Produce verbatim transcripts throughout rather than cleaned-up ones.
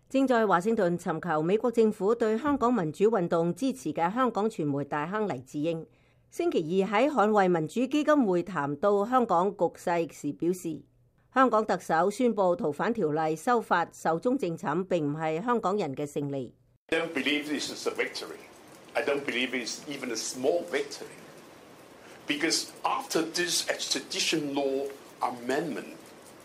正在華盛頓尋求美國政府對香港民主運動支持嘅香港傳媒大亨黎智英，星期二喺捍衛民主基金會談到香港局勢時表示，香港特首宣布逃犯條例修法壽終正寢，並唔係香港人嘅勝利。 I don't believe this is a victory. I don't believe it's even a small victory. Because after this extradition law amendment,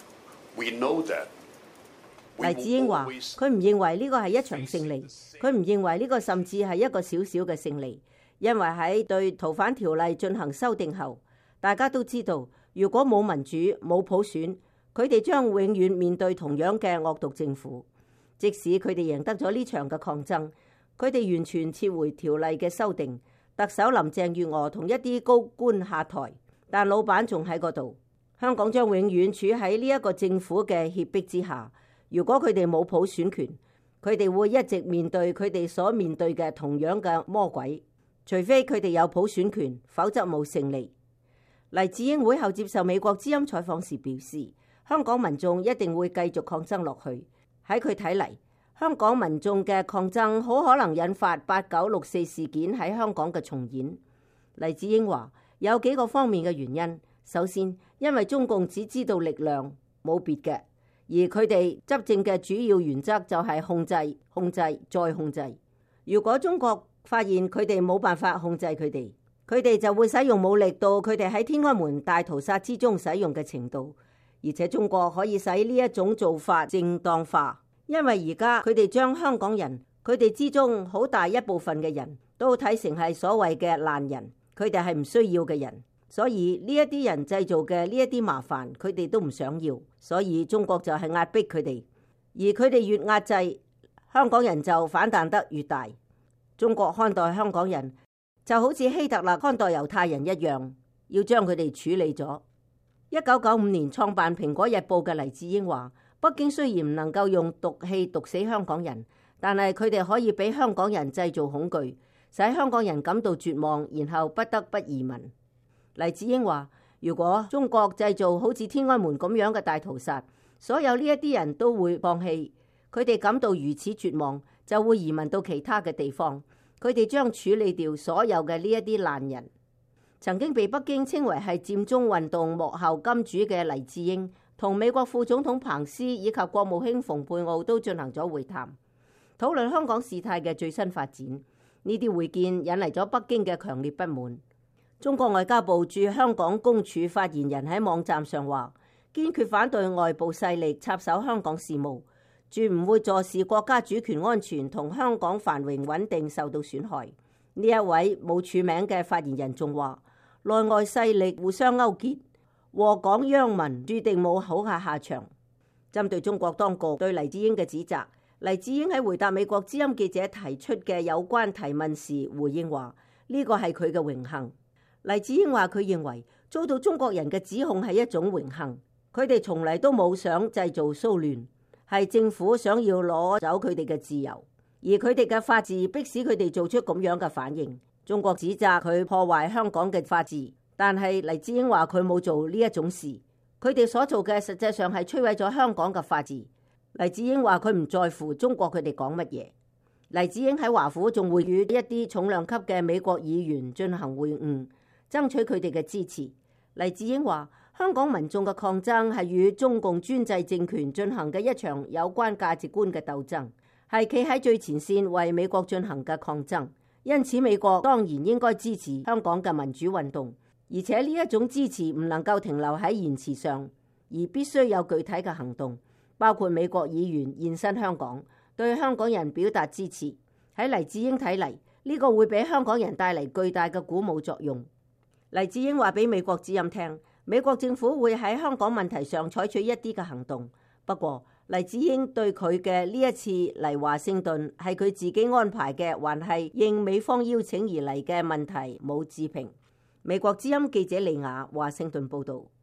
we know that 黎智英話：佢唔認為呢個係一場勝利，佢唔認為呢個甚至係一個小小嘅勝利，因為喺對逃犯條例進行修訂後，大家都知道，如果冇民主、冇普選，佢哋將永遠面對同樣嘅惡毒政府。即使佢哋贏得咗呢場嘅抗爭，佢哋完全撤回條例嘅修訂，特首林鄭月娥同一啲高官下台，但老闆仲喺嗰度。香港將永遠處喺呢一個政府嘅脅迫之下。如果佢哋冇普選權，佢哋會一直面對佢哋所面對嘅同樣嘅魔鬼。除非佢哋有普選權，否則冇勝利。黎智英會後接受美國之音採訪時表示，香港民眾一定會繼續抗爭落去。喺佢睇嚟，香港民眾嘅抗爭好可能引發八九六四事件喺香港嘅重演。黎智英話有幾個方面嘅原因。首先，因為中共只知道力量，冇別嘅。而佢哋執政嘅主要原則就係控制、控制再控制。如果中國發現佢哋冇辦法控制佢哋，佢哋就會使用武力到佢哋喺天安門大屠殺之中使用嘅程度。而且中國可以使呢一種做法正當化，因為而家佢哋將香港人，佢哋之中好大一部分嘅人都睇成係所謂嘅爛人，佢哋係唔需要嘅人。所以呢一啲人製造嘅呢一啲麻煩，佢哋都唔想要，所以中國就係壓迫佢哋，而佢哋越壓制，香港人就反彈得越大。中國看待香港人就好似希特勒看待猶太人一樣，要將佢哋處理咗。一九九五年創辦蘋果日報嘅黎智英話，北京雖然唔能夠用毒氣毒死香港人，但係佢哋可以俾香港人製造恐懼，使香港人感到絕望，然後不得不移民。黎智英話，如果中國製造好似天安門咁樣嘅大屠殺，所有呢一啲人都會放棄，佢哋感到如此絕望，就會移民到其他嘅地方，佢哋將處理掉所有嘅呢一啲爛人。曾經被北京稱為係佔中運動幕後金主嘅黎智英，同美國副總統彭斯以及國務卿蓬佩奧都進行咗會談，討論香港事態嘅最新發展。呢啲會見引嚟咗北京嘅強烈不滿。中國外交部駐香港公署發言人喺網站上話，堅決反對外部勢力插手香港事務，絕唔會坐視國家主權安全同香港繁榮穩定受到損害。呢一位冇署名嘅發言人仲話，內外勢力互相勾結，禍港殃民，注定冇好嘅下場。針對中國當局對黎智英嘅指責，黎智英喺回答美國之音記者提出嘅有關提問時回應話，呢個係佢嘅榮幸。黎智英話：佢認為遭到中國人嘅指控係一種榮幸，佢哋從嚟都冇想製造騷亂，係政府想要攞走佢哋嘅自由，而佢哋嘅法治迫使佢哋做出咁樣嘅反應。中國指責佢破壞香港嘅法治，但係黎智英話佢冇做呢一種事，佢哋所做嘅實際上係摧毀咗香港嘅法治。黎智英話佢唔在乎中國佢哋講乜嘢。黎智英喺華府仲會與一啲重量級嘅美國議員進行會晤，爭取佢哋嘅支持。黎智英話，香港民眾嘅抗爭係與中共專制政權進行嘅一場有關價值觀嘅鬥爭，係企喺最前線為美國進行嘅抗爭。因此美國當然應該支持香港嘅民主運動，而且呢一種支持唔能夠停留喺言辭上，而必須有具體嘅行動，包括美國議員現身香港，對香港人表達支持。喺黎智英睇嚟，呢個會俾香港人帶嚟巨大嘅鼓舞作用。黎智英話俾美國之音聽，美國政府會喺香港問題上採取一啲嘅行動。不過，黎智英對佢嘅呢一次嚟華盛頓係佢自己安排嘅，還係應美方邀請而嚟嘅問題冇置評。美國之音記者李雅華盛頓報道。